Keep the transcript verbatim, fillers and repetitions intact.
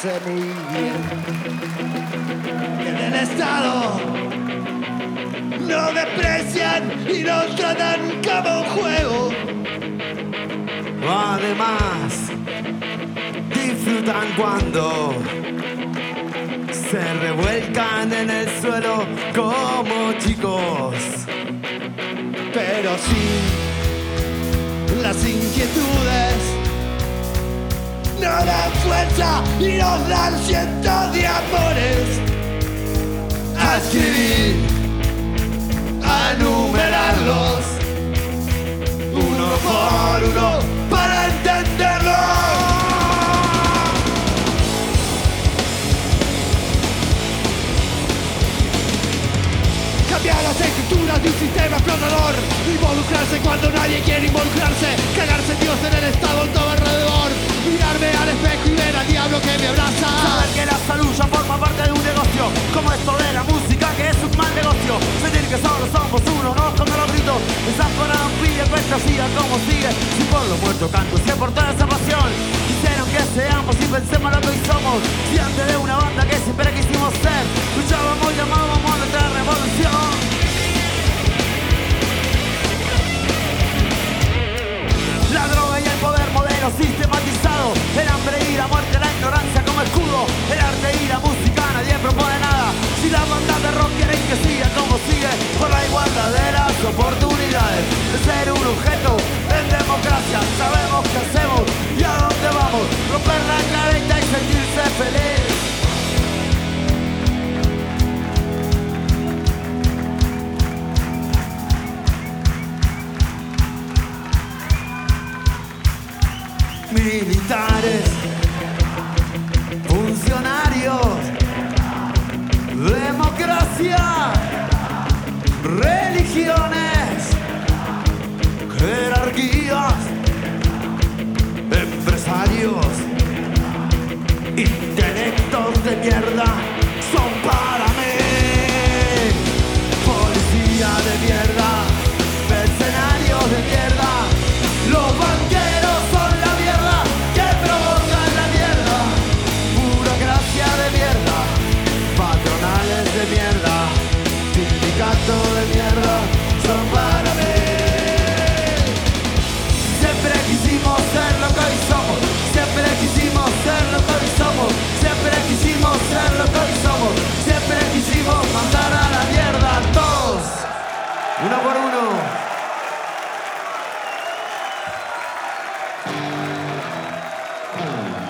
sé muy bien que en el Estado no desprecian y nos tratan como un juego. Además, disfrutan cuando se revuelcan en el suelo como chicos. Pero sí, las inquietudes nos dan fuerza y nos dan cientos de amores a escribir, a enumerarlos uno por uno para entenderlo. Cambiar las estructuras de un sistema explotador, involucrarse cuando nadie quiere involucrarse, cagarse Dios en el Estado en todo alrededor, mirarme al espejo y ver al diablo que me abraza. Saber que la salud ya forma parte de un negocio, como esto de la música que es un mal negocio. Sentir que solo somos uno, no cuando los gritos desaforan, pide cuesta siga como sigue. Si por lo muerto canto, si es por toda esa pasión. Quisieron que seamos y pensemos lo que hoy somos. Si antes de una banda que siempre quisimos ser, luchábamos y llamábamos a nuestra revolución. La droga y el poder modelo sistematizado, el hambre y la muerte, la ignorancia como escudo, el arte y la música, nadie propone nada. Si la banda de rock quieren que siga como sigue, por la igualdad de las oportunidades de ser un objeto en democracia, sabemos qué hacemos y a dónde vamos, romper la careta y sentirse feliz. Militares, funcionarios, democracia, religiones, jerarquías, empresarios, intelectos de mierda.